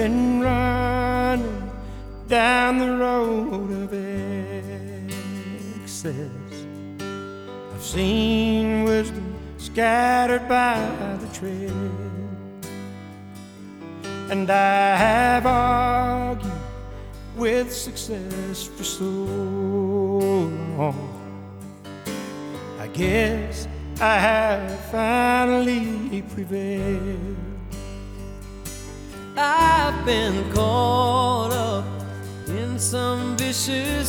been running down the road of excess. I've seen wisdom scattered by the trail, and I have argued with success for so long. I guess I have finally prevailed. I've been caught up in some vicious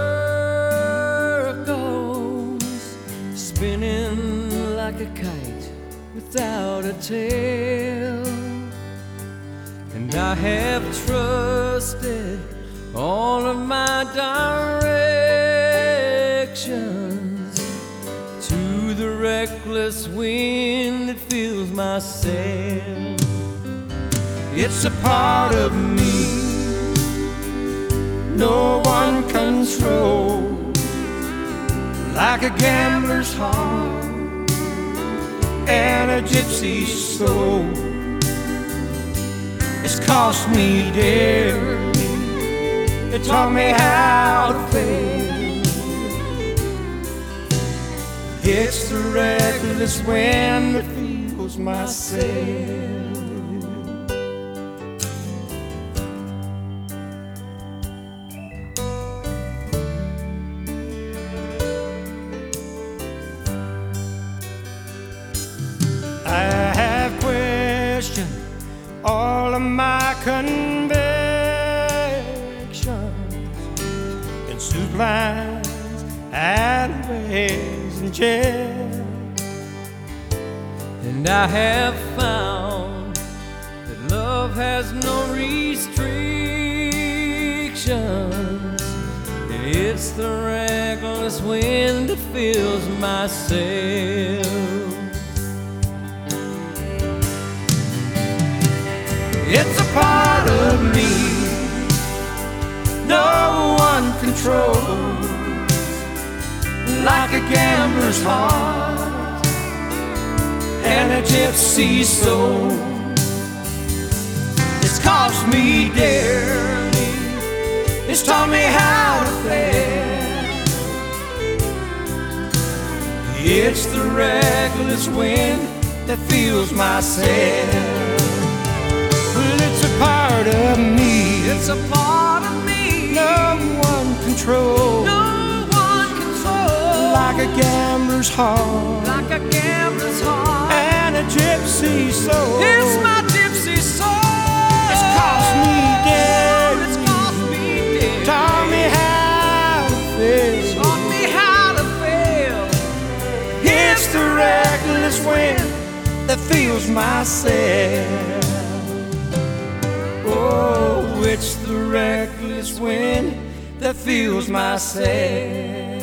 circles, spinning like a kite without a tail. And I have trusted all of my directions to the reckless wind that fills my sail. It's a part of me no one controls, like a gambler's heart and a gypsy's soul. It's cost me dearly, it taught me how to fail. It's the reckless wind that fills my sail. I have questioned all of my convictions in soup lines, alleyways, and jail. And I have found that love has no restrictions, and it's the reckless wind that fills my sails. It's a part of me no one controls, like a gambler's heart and a gypsy's soul. It's cost me dearly, it's taught me how to fail. It's the reckless wind that fills my sail. It's a part of me, It's a part of me no one controls, no one controls, like a gambler's heart like a gambler's heart and a gypsy's soul. It's my gypsy soul. It's cost me dearly, It's cost me dearly, taught me how to fail. taught me how to fail. It's the reckless wind that fills my sail. Oh, it's the reckless wind that fills my sail.